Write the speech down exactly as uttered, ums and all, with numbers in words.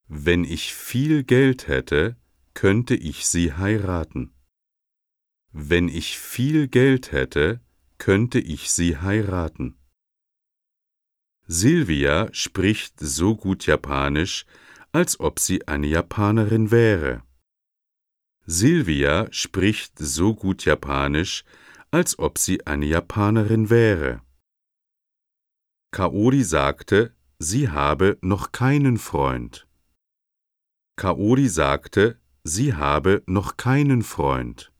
Wenn ich viel Geld hätte, könnte ich sie heiraten. Wenn ich viel Geld hätte, könnte ich sie heiraten. Silvia spricht so gut Japanisch, als ob sie eine Japanerin wäre. Silvia spricht so gut Japanisch, als ob sie eine Japanerin wäre. Kaori sagte, sie habe noch keinen Freund. Kaori sagte, sie habe noch keinen Freund.